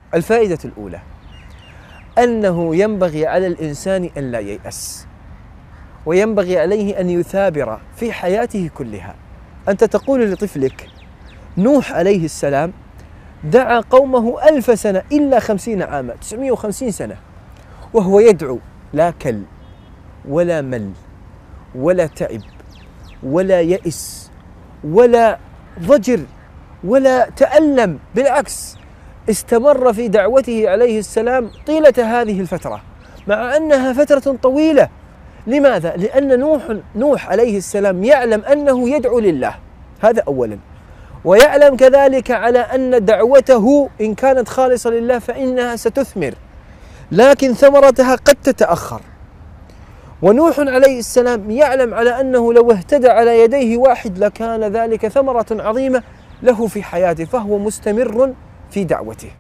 الفائدة الأولى أنه ينبغي على الإنسان أن لا ييأس، وينبغي عليه أن يثابر في حياته كلها. أنت تقول لطفلك نوح عليه السلام دعا قومه 1000 سنة إلا 50 عاما، 950 سنة، وهو يدعو، لا كل ولا مل ولا تعب ولا يئس ولا ضجر ولا تألم، بالعكس استمر في دعوته عليه السلام طيلة هذه الفترة، مع أنها فترة طويلة. لماذا؟ لأن نوح عليه السلام يعلم أنه يدعو لله، هذا أولا، ويعلم كذلك على أن دعوته إن كانت خالصة لله فإنها ستثمر، لكن ثمرتها قد تتأخر. ونوح عليه السلام يعلم على أنه لو اهتدى على يديه واحد لكان ذلك ثمرة عظيمة له في حياته، فهو مستمر في دعوته.